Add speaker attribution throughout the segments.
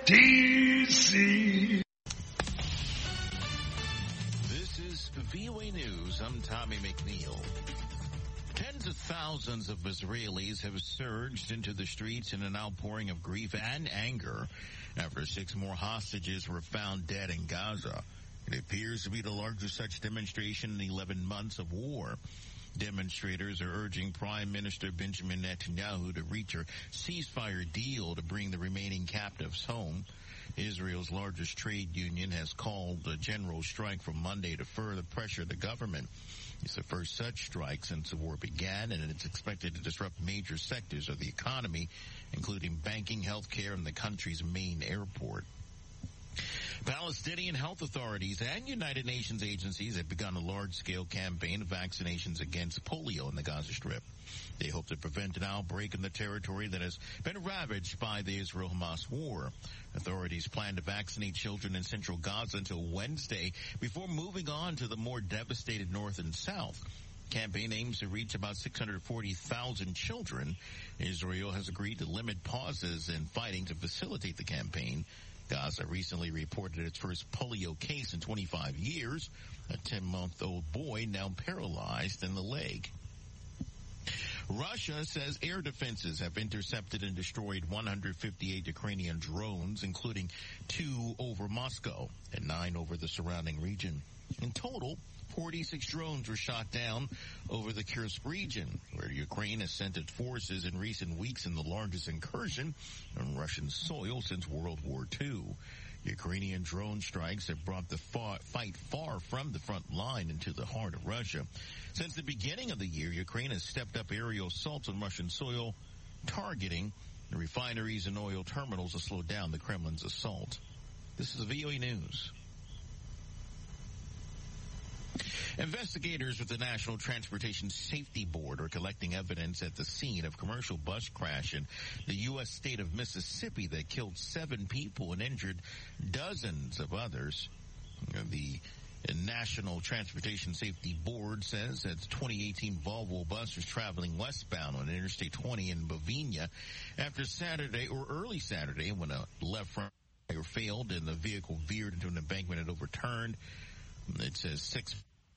Speaker 1: D.C.
Speaker 2: This is VOA News. I'm Tommy McNeil. Tens of thousands of Israelis have surged into the streets in an outpouring of grief and anger after 6 more hostages were found dead in Gaza. It appears to be the largest such demonstration in 11 months of war. Demonstrators are urging Prime Minister Benjamin Netanyahu to reach a ceasefire deal to bring the remaining captives home. Israel's largest trade union has called a general strike for Monday to further pressure the government. It's the first such strike since the war began, and it's expected to disrupt major sectors of the economy, including banking, healthcare, and the country's main airport. Palestinian health authorities and United Nations agencies have begun a large-scale campaign of vaccinations against polio in the Gaza Strip. They hope to prevent an outbreak in the territory that has been ravaged by the Israel-Hamas war. Authorities plan to vaccinate children in central Gaza until Wednesday before moving on to the more devastated north and south. Campaign aims to reach about 640,000 children. Israel has agreed to limit pauses in fighting to facilitate the campaign. Gaza recently reported its first polio case in 25 years, a 10-month-old boy now paralyzed in the leg. Russia says air defenses have intercepted and destroyed 158 Ukrainian drones, including 2 over Moscow and 9 over the surrounding region. In total, 46 drones were shot down over the Kursk region, where Ukraine has sent its forces in recent weeks in the largest incursion on Russian soil since World War II. Ukrainian drone strikes have brought the fight far from the front line into the heart of Russia. Since the beginning of the year, Ukraine has stepped up aerial assaults on Russian soil, targeting the refineries and oil terminals to slow down the Kremlin's assault. This is VOA News. Investigators with the National Transportation Safety Board are collecting evidence at the scene of a commercial bus crash in the U.S. state of Mississippi that killed 7 people and injured dozens of others. The National Transportation Safety Board says that the 2018 Volvo bus was traveling westbound on Interstate 20 in Bovina after early Saturday when a left front tire failed and the vehicle veered into an embankment and overturned. It says 6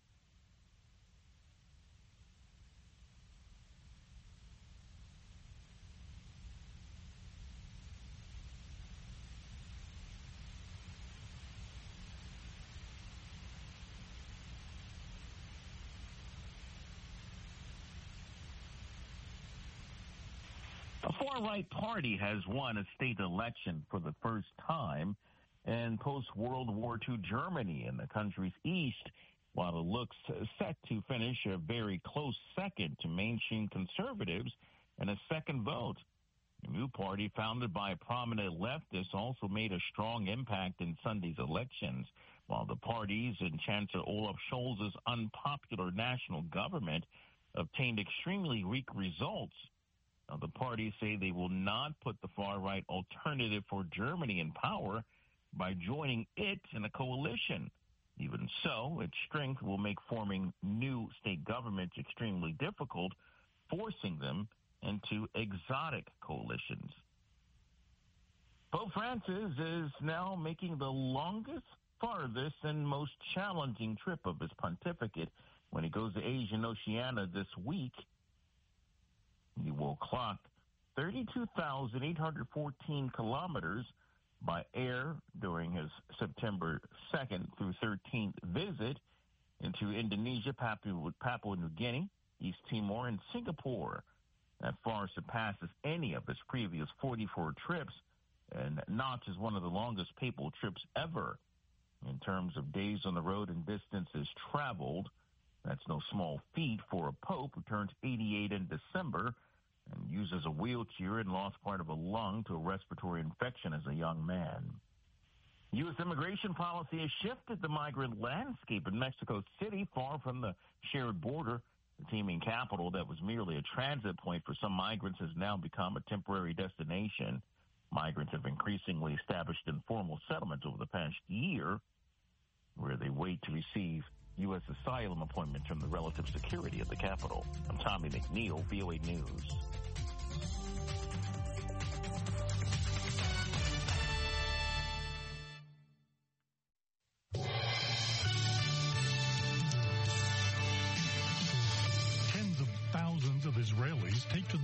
Speaker 3: A far-right party has won a state election for the first time in post-World War II Germany in the country's east, while it looks set to finish a very close second to mainstream conservatives in a second vote. The new party, founded by prominent leftists, also made a strong impact in Sunday's elections, while the parties and Chancellor Olaf Scholz's unpopular national government obtained extremely weak results. Now, the parties say they will not put the far-right Alternative for Germany in power by joining it in a coalition. Even so, its strength will make forming new state governments extremely difficult, forcing them into exotic coalitions. Pope Francis is now making the longest, farthest, and most challenging trip of his pontificate when he goes to Asia and Oceania this week. He will clock 32,814 kilometers by air during his September 2nd through 13th visit into Indonesia, Papua New Guinea, East Timor, and Singapore. That far surpasses any of his previous 44 trips and notches one of the longest papal trips ever. In terms of days on the road and distances traveled, that's no small feat for a pope who turns 88 in December and uses a wheelchair and lost part of a lung to a respiratory infection as a young man. U.S. immigration policy has shifted the migrant landscape in Mexico City, far from the shared border. The teeming capital that was merely a transit point for some migrants has now become a temporary destination. Migrants have increasingly established informal settlements over the past year, where they wait to receive U.S. asylum appointments from the relative security of the capital. I'm Tommy McNeil, VOA News.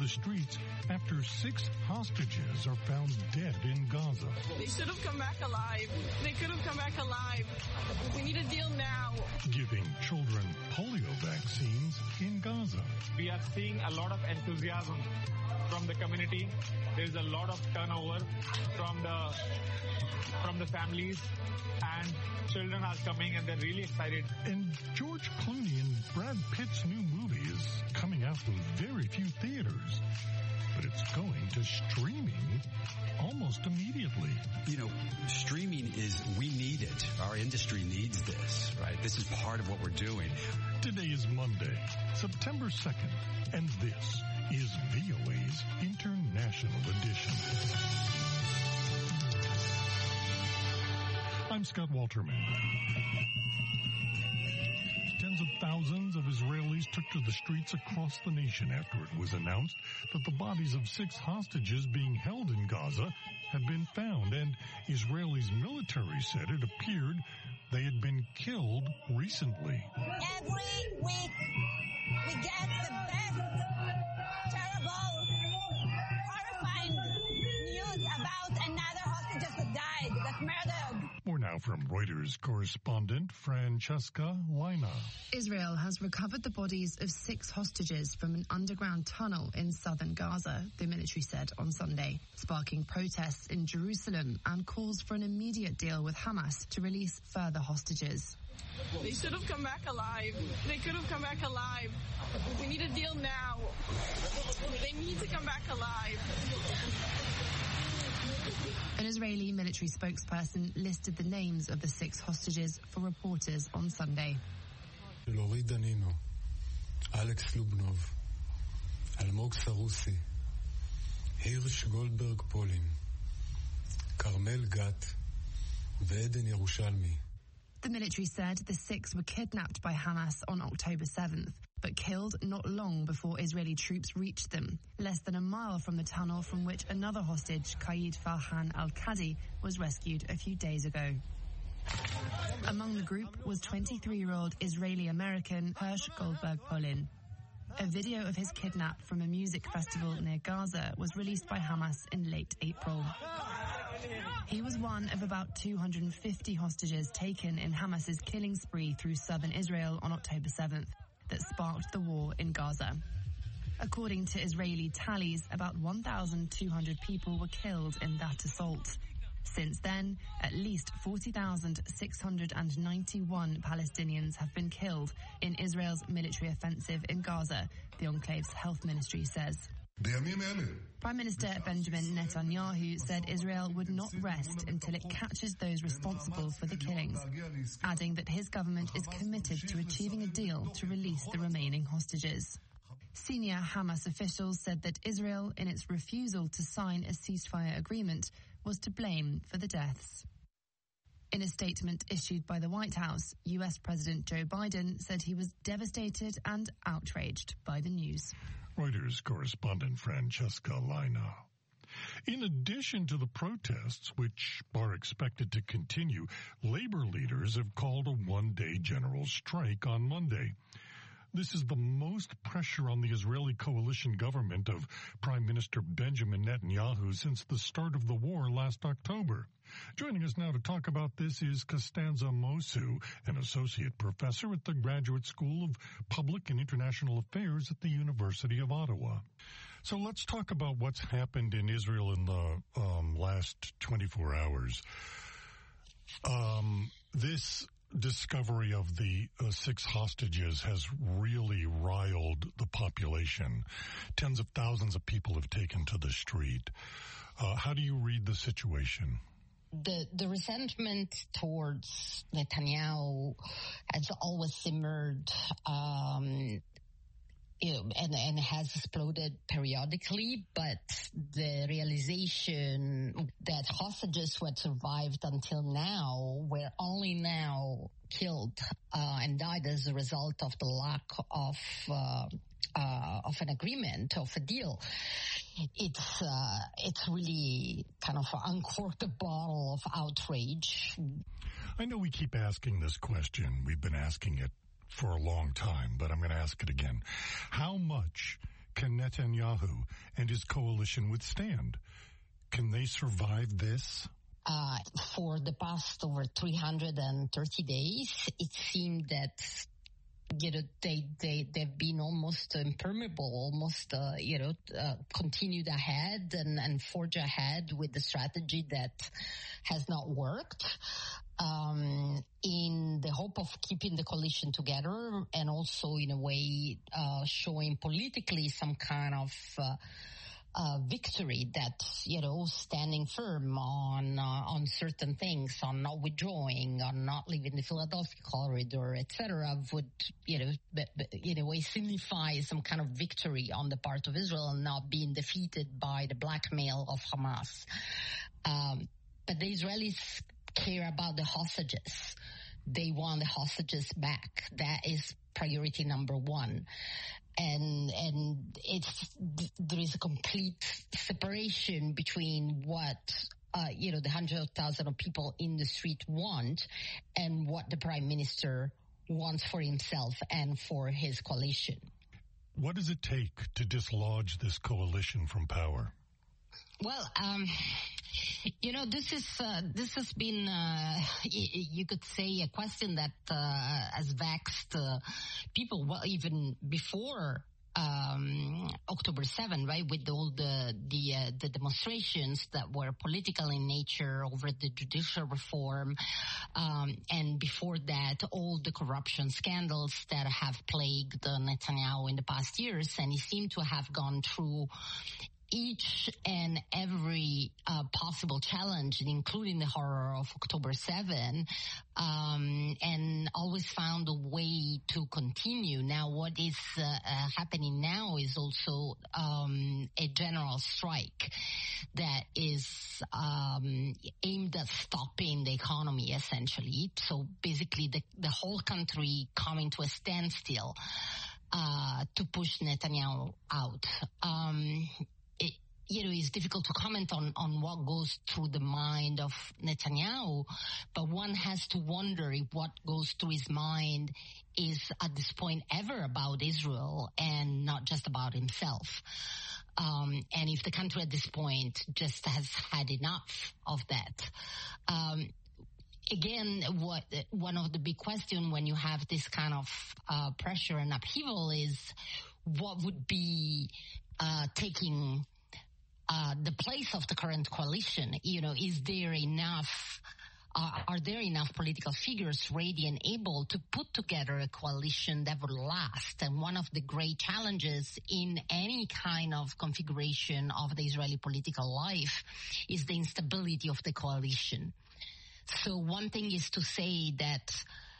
Speaker 1: the streets after 6 hostages are found dead in Gaza.
Speaker 4: They should have come back alive. They could have come back alive. We need a deal now.
Speaker 1: Giving children polio vaccines in Gaza.
Speaker 5: We are seeing a lot of enthusiasm from the community. There's a lot of turnover from the families, and children are coming and they're really excited.
Speaker 1: And George Clooney and Brad Pitt's new movie is coming out in very few theaters, but it's going to streaming almost immediately.
Speaker 6: You know, streaming we need it. Our industry needs this, right? This is part of what we're doing.
Speaker 1: Today is Monday, September 2nd, and this is VOA's International Edition. I'm Scott Walterman. Tens of thousands of Israelis took to the streets across the nation after it was announced that the bodies of 6 hostages being held in Gaza had been found, and Israelis' military said it appeared they had been killed recently.
Speaker 7: Every week we get the best, terrible, horrifying news about another hostage that died, that's murdered.
Speaker 1: More now from Reuters correspondent Francesca Leina.
Speaker 8: Israel has recovered the bodies of 6 hostages from an underground tunnel in southern Gaza, the military said on Sunday, sparking protests in Jerusalem and calls for an immediate deal with Hamas to release further hostages.
Speaker 4: They should have come back alive. They could have come back alive. We need a deal now. They need to come back alive.
Speaker 8: An Israeli military spokesperson listed the names of the 6 hostages for reporters on Sunday.
Speaker 9: Lorit Danino, Alex Lubnov, Almog Sarusi, Hirsch Goldberg Polin, Carmel Gat, Eden Yerushalmi.
Speaker 8: The military said the 6 were kidnapped by Hamas on October 7th, but killed not long before Israeli troops reached them, less than a mile from the tunnel from which another hostage, Qaid Farhan al-Qadi, was rescued a few days ago. Among the group was 23-year-old Israeli-American Hirsch Goldberg Polin. A video of his kidnap from a music festival near Gaza was released by Hamas in late April. He was one of about 250 hostages taken in Hamas's killing spree through southern Israel on October 7th that sparked the war in Gaza. According to Israeli tallies, about 1,200 people were killed in that assault. Since then, at least 40,691 Palestinians have been killed in Israel's military offensive in Gaza, the enclave's health ministry says. Prime Minister Benjamin Netanyahu said Israel would not rest until it catches those responsible for the killings, adding that his government is committed to achieving a deal to release the remaining hostages. Senior Hamas officials said that Israel, in its refusal to sign a ceasefire agreement, was to blame for the deaths. In a statement issued by the White House, U.S. President Joe Biden said he was devastated and outraged by the news.
Speaker 1: Reuters correspondent Francesca Leina. In addition to the protests, which are expected to continue, labor leaders have called a one-day general strike on Monday. This is the most pressure on the Israeli coalition government of Prime Minister Benjamin Netanyahu since the start of the war last October. Joining us now to talk about this is Costanza Mosu, an associate professor at the Graduate School of Public and International Affairs at the University of Ottawa. So let's talk about what's happened in Israel in the last 24 hours. This discovery of the 6 hostages has really riled the population. Tens of thousands of people have taken to the street. How do you read the situation?
Speaker 10: The resentment towards Netanyahu has always simmered, and has exploded periodically, but the realization that hostages who had survived until now were only now killed and died as a result of the lack of an agreement, of a deal. It's really kind of uncorked a bottle of outrage.
Speaker 1: I know we keep asking this question. We've been asking it for a long time, but I'm going to ask it again. How much can Netanyahu and his coalition withstand? Can they survive this?
Speaker 10: For the past over 330 days, it seemed that they've been almost impermeable, almost continued ahead and forge ahead with the strategy that has not worked, in the hope of keeping the coalition together and also in a way showing politically some kind of victory that, standing firm on certain things, on not withdrawing, on not leaving the Philadelphia corridor, etc., would, in a way signify some kind of victory on the part of Israel and not being defeated by the blackmail of Hamas. But the Israelis care about the hostages. They want the hostages back. That is priority number one. And there is a complete separation between what, the hundreds of thousands of people in the street want and what the prime minister wants for himself and for his coalition.
Speaker 1: What does it take to dislodge this coalition from power?
Speaker 10: Well, this has been, you could say, a question that has vexed people. Well, even before October 7, right, with all the demonstrations that were political in nature over the judicial reform, and before that, all the corruption scandals that have plagued Netanyahu in the past years, and he seemed to have gone through each and every possible challenge, including the horror of October 7, and always found a way to continue. Now, what is happening now is also a general strike that is aimed at stopping the economy, essentially. So basically, the whole country coming to a standstill to push Netanyahu out. It's difficult to comment on what goes through the mind of Netanyahu, but one has to wonder if what goes through his mind is at this point ever about Israel and not just about himself. And if the country at this point just has had enough of that. Again, one of the big questions when you have this kind of pressure and upheaval is what would be taking the place of the current coalition. Is there enough, are there enough political figures ready and able to put together a coalition that would last? And one of the great challenges in any kind of configuration of the Israeli political life is the instability of the coalition. So one thing is to say that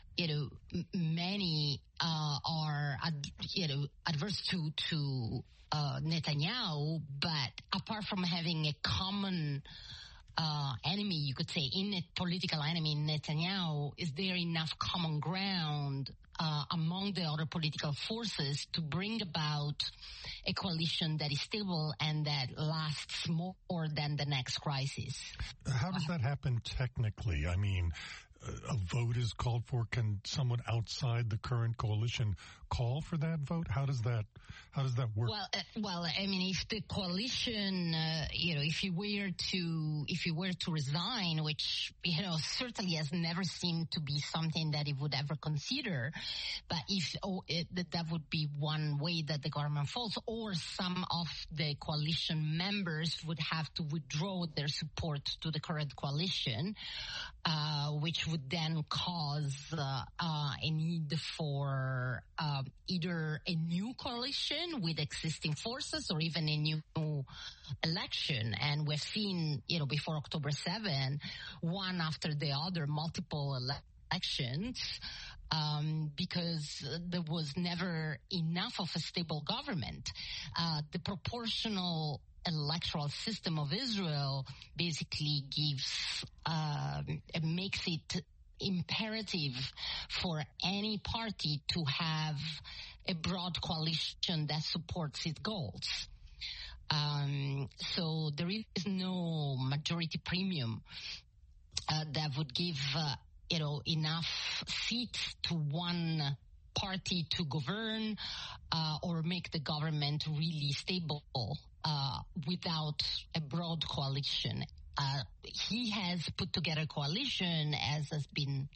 Speaker 10: many are adverse to Netanyahu, but apart from having a common enemy, you could say, in a political enemy in Netanyahu, is there enough common ground among the other political forces to bring about a coalition that is stable and that lasts more than the next crisis?
Speaker 1: How does that happen technically? I mean, a vote is called for. Can someone outside the current coalition call for that vote? How does that work?
Speaker 10: Well, I mean, if the coalition, if you were to resign, which certainly has never seemed to be something that it would ever consider, but that would be one way that the government falls, or some of the coalition members would have to withdraw their support to the current coalition, which would then cause a need for either a new coalition with existing forces or even a new election. And we've seen, before October 7, one after the other, multiple elections, because there was never enough of a stable government. The proportional electoral system of Israel basically makes it imperative for any party to have a broad coalition that supports its goals. So there is no majority premium that would give enough seats to one party to govern or make the government really stable without a broad coalition. He has put together a coalition, as has been,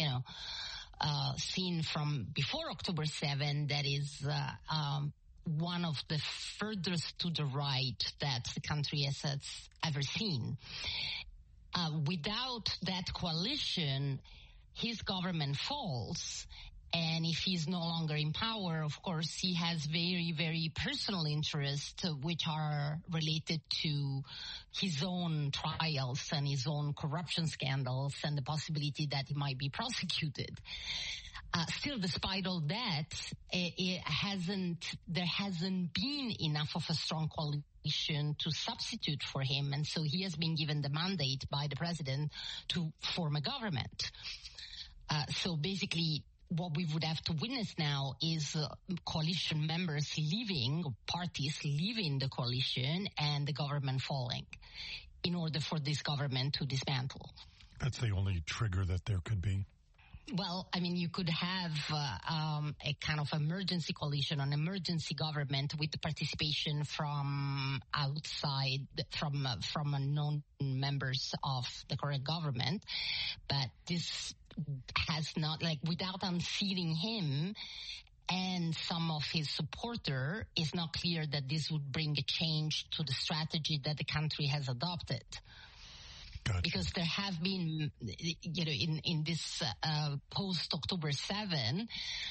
Speaker 10: seen from before October 7, that is one of the furthest to the right that the country has ever seen. Without that coalition, his government falls. And if he's no longer in power, of course, he has very, very personal interests, which are related to his own trials and his own corruption scandals and the possibility that he might be prosecuted. Still, despite all that, there hasn't been enough of a strong coalition to substitute for him. And so he has been given the mandate by the president to form a government. So basically, what we would have to witness now is coalition members leaving, parties leaving the coalition, and the government falling in order for this government to dismantle.
Speaker 1: That's the only trigger that there could be?
Speaker 10: Well, I mean, you could have a kind of emergency coalition, an emergency government with the participation from outside, from unknown members of the current government. But this has not, without unseating him and some of his supporter, it's not clear that this would bring a change to the strategy that the country has adopted. Gotcha. Because there have been, in this post-October 7,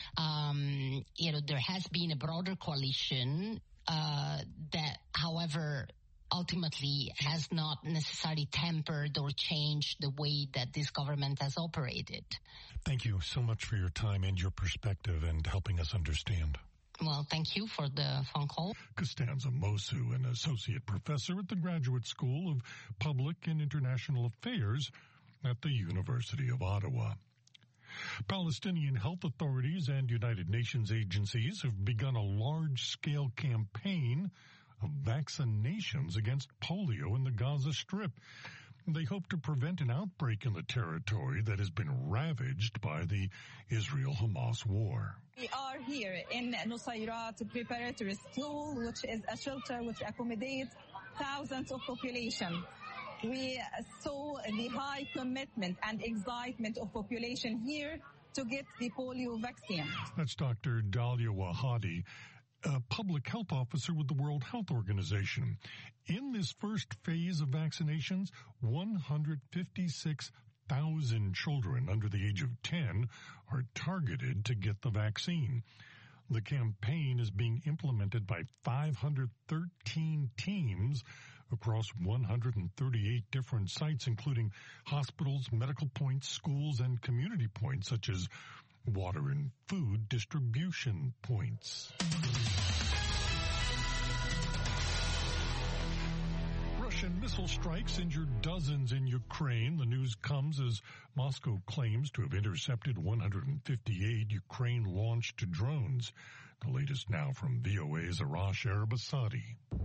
Speaker 10: there has been a broader coalition that, however, ultimately has not necessarily tempered or changed the way that this government has operated.
Speaker 1: Thank you so much for your time and your perspective and helping us understand.
Speaker 10: Well, thank you for the phone call.
Speaker 1: Costanza Mosu, an associate professor at the Graduate School of Public and International Affairs at the University of Ottawa. Palestinian health authorities and United Nations agencies have begun a large-scale campaign of vaccinations against polio in the Gaza Strip. They hope to prevent an outbreak in the territory that has been ravaged by the Israel-Hamas war.
Speaker 11: We are here in Nusayrat Preparatory School, which is a shelter which accommodates thousands of population. We saw the high commitment and excitement of population here to get the polio vaccine.
Speaker 1: That's Dr. Dalia Wahadi, a public health officer with the World Health Organization. In this first phase of vaccinations, 156,000 children under the age of 10 are targeted to get the vaccine. The campaign is being implemented by 513 teams across 138 different sites, including hospitals, medical points, schools, and community points, such as water and food distribution points. Russian missile strikes injured dozens in Ukraine. The news comes as Moscow claims to have intercepted 158 Ukraine-launched drones. The latest now from VOA's Arash Arabasadi.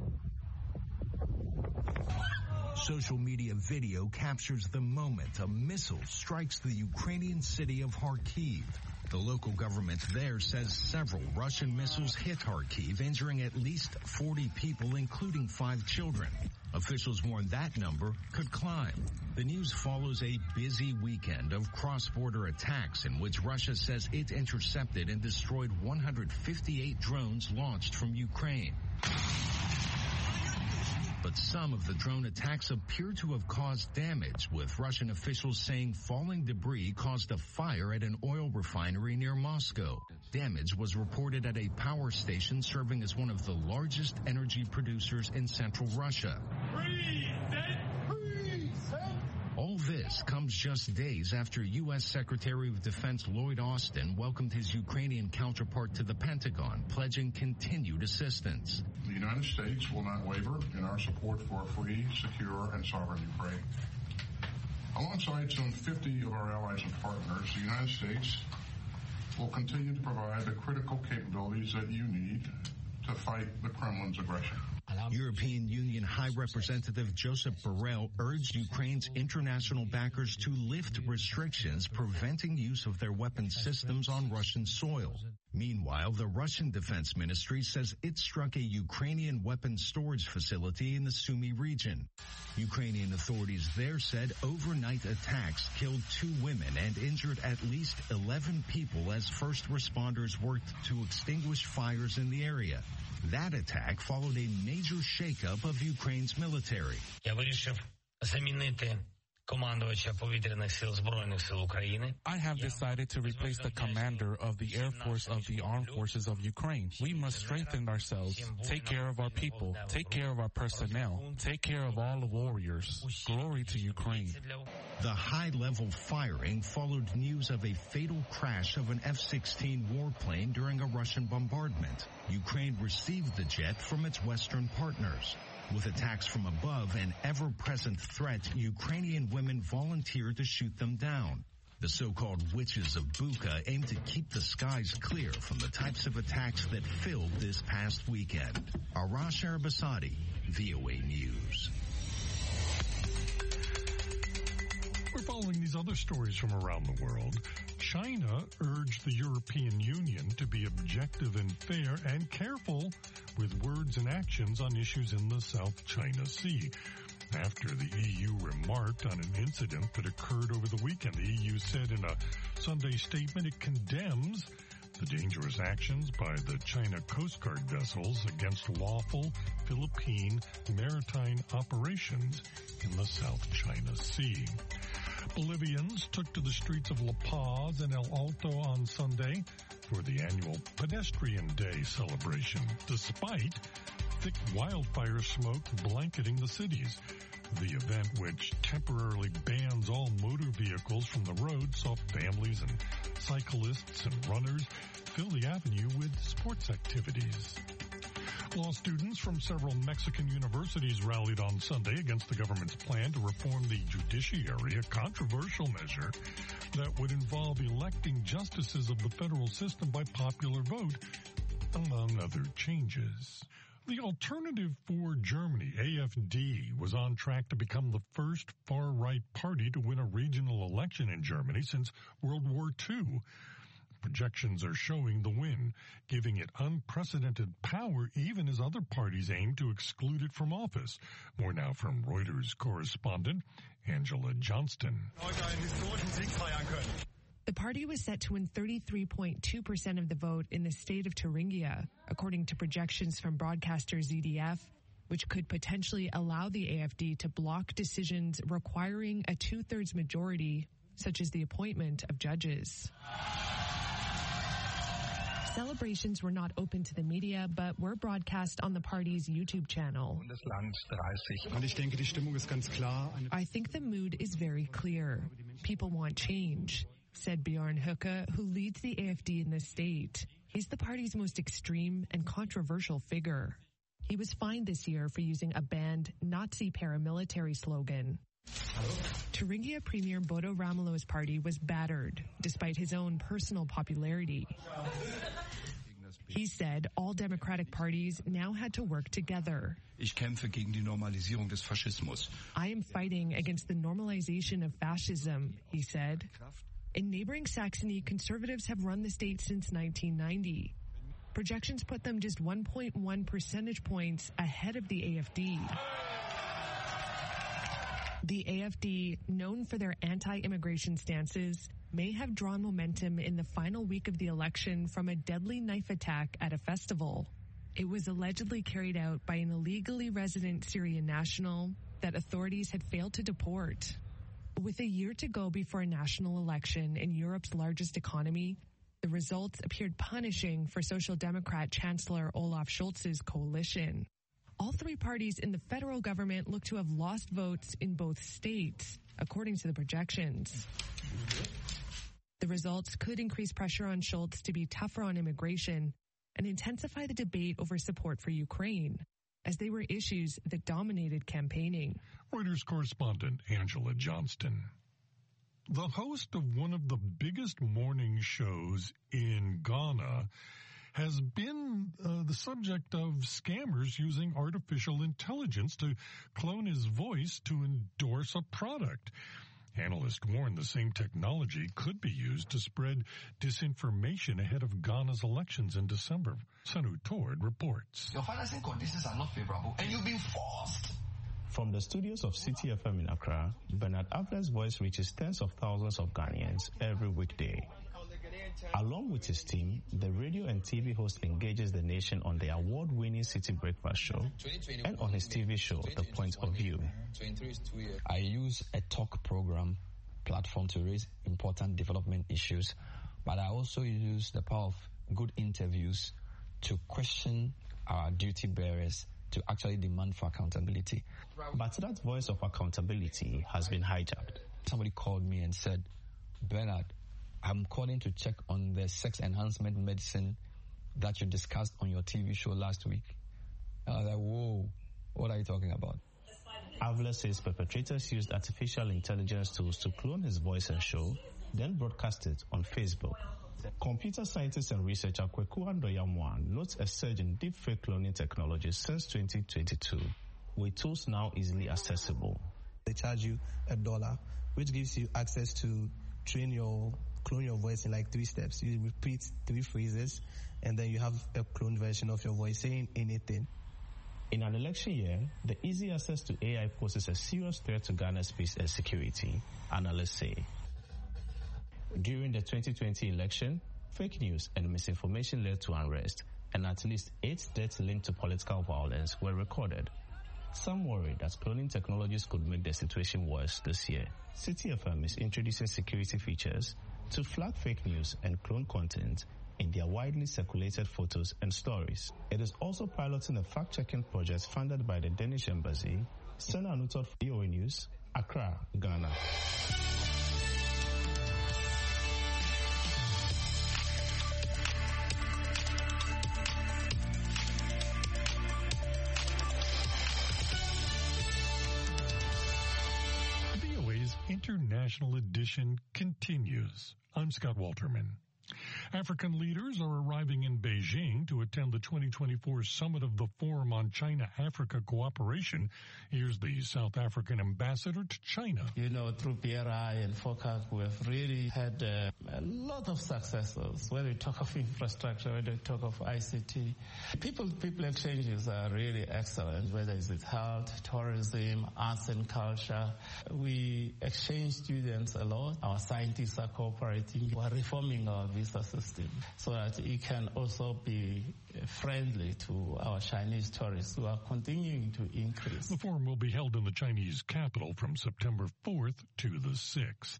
Speaker 12: Social media video captures the moment a missile strikes the Ukrainian city of Kharkiv. The local government there says several Russian missiles hit Kharkiv, injuring at least 40 people, including 5 children. Officials warn that number could climb. The news follows a busy weekend of cross-border attacks in which Russia says it intercepted and destroyed 158 drones launched from Ukraine. But some of the drone attacks appear to have caused damage, with Russian officials saying falling debris caused a fire at an oil refinery near Moscow. Damage was reported at a power station serving as one of the largest energy producers in central Russia. All this comes just days after U.S. Secretary of Defense Lloyd Austin welcomed his Ukrainian counterpart to the Pentagon, pledging continued assistance.
Speaker 13: The United States will not waver in our support for a free, secure, and sovereign Ukraine. Alongside some 50 of our allies and partners, the United States will continue to provide the critical capabilities that you need to fight the Kremlin's aggression.
Speaker 12: European Union High Representative Joseph Borrell urged Ukraine's international backers to lift restrictions preventing use of their weapon systems on Russian soil. Meanwhile, the Russian Defense Ministry says it struck a Ukrainian weapons storage facility in the Sumy region. Ukrainian authorities there said overnight attacks killed 2 women and injured at least 11 people as first responders worked to extinguish fires in the area. That attack followed a major shakeup of Ukraine's military.
Speaker 14: I have decided to replace the commander of the Air Force of the Armed Forces of Ukraine. We must strengthen ourselves, take care of our people, take care of our personnel, take care of all the warriors. Glory to Ukraine.
Speaker 12: The high-level firing followed news of a fatal crash of an F-16 warplane during a Russian bombardment. Ukraine received the jet from its Western partners. With attacks from above an ever-present threat, Ukrainian women volunteered to shoot them down. The so-called witches of Bucha aim to keep the skies clear from the types of attacks that filled this past weekend. Arash Arabasadi, VOA News.
Speaker 1: We're following these other stories from around the world. China urged the European Union to be objective and fair and careful with words and actions on issues in the South China Sea. After the EU remarked on an incident that occurred over the weekend, the EU said in a Sunday statement it condemns the dangerous actions by the China Coast Guard vessels against lawful Philippine maritime operations in the South China Sea. Bolivians took to the streets of La Paz and El Alto on Sunday for the annual Pedestrian Day celebration, despite thick wildfire smoke blanketing the cities. The event, which temporarily bans all motor vehicles from the road, saw families and cyclists and runners fill the avenue with sports activities. Law students from several Mexican universities rallied on Sunday against the government's plan to reform the judiciary, a controversial measure that would involve electing justices of the federal system by popular vote, among other changes. The Alternative for Germany, AfD, was on track to become the first far-right party to win a regional election in Germany since World War II. Projections are showing the win, giving it unprecedented power even as other parties aim to exclude it from office. More now from Reuters correspondent Angela Johnston.
Speaker 15: The party was set to win 33.2% of the vote in the state of Thuringia, according to projections from broadcaster ZDF, which could potentially allow the AfD to block decisions requiring a 2/3 majority, such as the appointment of judges. Celebrations were not open to the media, but were broadcast on the party's YouTube channel. I think the mood is very clear. People want change, said Bjorn Höcke, who leads the AfD in the state. He's the party's most extreme and controversial figure. He was fined this year for using a banned Nazi paramilitary slogan. Thuringia Premier Bodo Ramelo's party was battered, despite his own personal popularity. He said all democratic parties now had to work together.
Speaker 16: Ich kämpfe gegen die Normalisierung des Faschismus.
Speaker 15: I am fighting against the normalization of fascism, he said. In neighboring Saxony, conservatives have run the state since 1990. Projections put them just 1.1 percentage points ahead of the AfD. The AfD, known for their anti-immigration stances, may have drawn momentum in the final week of the election from a deadly knife attack at a festival. It was allegedly carried out by an illegally resident Syrian national that authorities had failed to deport. With a year to go before a national election in Europe's largest economy, the results appeared punishing for Social Democrat Chancellor Olaf Scholz's coalition. All three parties in the federal government look to have lost votes in both states, according to the projections. The results could increase pressure on Scholz to be tougher on immigration and intensify the debate over support for Ukraine, as they were issues that dominated campaigning.
Speaker 1: Reuters correspondent Angela Johnston. The host of one of the biggest morning shows in Ghana has been the subject of scammers using artificial intelligence to clone his voice to endorse a product. Analysts warn the same technology could be used to spread disinformation ahead of Ghana's elections in December. Sanu Tord reports.
Speaker 17: Your financing conditions are not favorable and you've been forced.
Speaker 18: From the studios of City FM in Accra, Bernard Avler's voice reaches tens of thousands of Ghanaians every weekday. Along with his team, the radio and TV host engages the nation on the award-winning City Breakfast Show and on his TV show, The Point of View.
Speaker 19: I use a talk program platform to raise important development issues, but I also use the power of good interviews to question our duty bearers to actually demand for accountability.
Speaker 18: But that voice of accountability has been hijacked.
Speaker 19: Somebody called me and said, Bernard, I'm calling to check on the sex enhancement medicine that you discussed on your TV show last week. I was like, whoa, what are you talking about?
Speaker 18: Avler says perpetrators used artificial intelligence tools to clone his voice and show, then broadcast it on Facebook. Computer scientist and researcher Kweku Andoyamwan notes a surge in deepfake cloning technology since 2022, with tools now easily accessible.
Speaker 20: They charge you $1, which gives you access to clone your voice in like 3 steps. You repeat 3 phrases, and then you have a cloned version of your voice saying anything.
Speaker 18: In an election year, the easy access to AI poses a serious threat to Ghana's peace and security, analysts say. During the 2020 election, fake news and misinformation led to unrest, and at least 8 deaths linked to political violence were recorded. Some worry that cloning technologies could make the situation worse this year. City FM is introducing security features to flag fake news and clone content in their widely circulated photos and stories. It is also piloting a fact-checking project funded by the Danish Embassy. Sena Anutot for VOA News, Accra, Ghana.
Speaker 1: International Edition continues. I'm Scott Walterman. African leaders are arriving in Beijing to attend the 2024 Summit of the Forum on China-Africa Cooperation. Here's the South African ambassador to China.
Speaker 21: You know, through BRI and FOCAC, we have really had a lot of successes. When we talk of infrastructure, when we talk of ICT, people exchanges are really excellent, whether it's health, tourism, arts and culture. We exchange students a lot. Our scientists are cooperating. We are reforming our visa system so that it can also be friendly to our Chinese tourists who are continuing to increase.
Speaker 1: The forum will be held in the Chinese capital from September 4th to the 6th.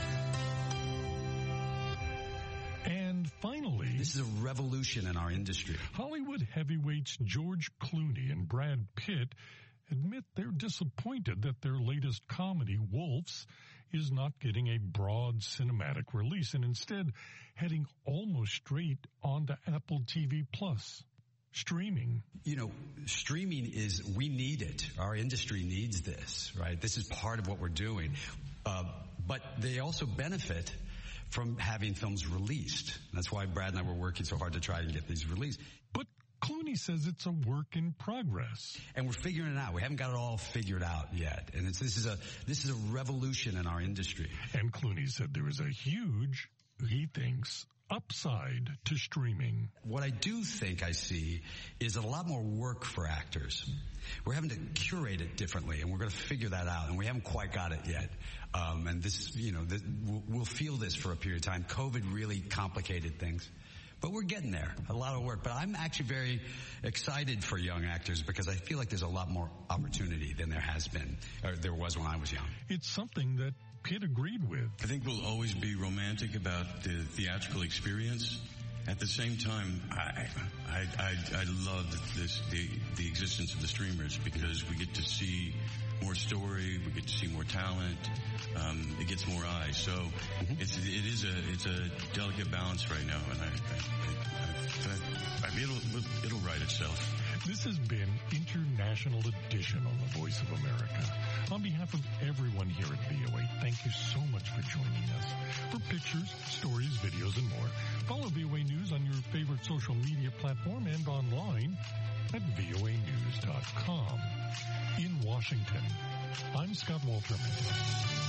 Speaker 1: And finally,
Speaker 6: this is a revolution in our industry.
Speaker 1: Hollywood heavyweights George Clooney and Brad Pitt admit they're disappointed that their latest comedy, Wolves, is not getting a broad cinematic release and instead heading almost straight onto Apple TV Plus. Streaming.
Speaker 6: You know, streaming is, we need it. Our industry needs this, right? This is part of what we're doing. But they also benefit from having films released. That's why Brad and I were working so hard to try and get these released.
Speaker 1: But Clooney says it's a work in progress.
Speaker 6: And we're figuring it out. We haven't got it all figured out yet. And this is a revolution in our industry.
Speaker 1: And Clooney said there is a huge, he thinks, upside to streaming.
Speaker 6: What I do think I see is a lot more work for actors. We're having to curate it differently, and we're going to figure that out, and we haven't quite got it yet. And this, you know, we'll feel this for a period of time. COVID really complicated things. But we're getting there. A lot of work. But I'm actually very excited for young actors because I feel like there's a lot more opportunity than there has been, or there was when I was young.
Speaker 1: It's something that Pitt agreed with.
Speaker 22: I think we'll always be romantic about the theatrical experience. At the same time, I love the existence of the streamers because we get to see more story, we get to see more talent, it gets more eyes. So it's a delicate balance right now, and it'll write itself.
Speaker 1: This has been International Edition on the Voice of America. On behalf of everyone here at VOA, thank you so much for joining us. For pictures, stories, videos, and more, Follow VOA News on your favorite social media platform and online at voanews.com. In Washington, I'm Scott Walterman.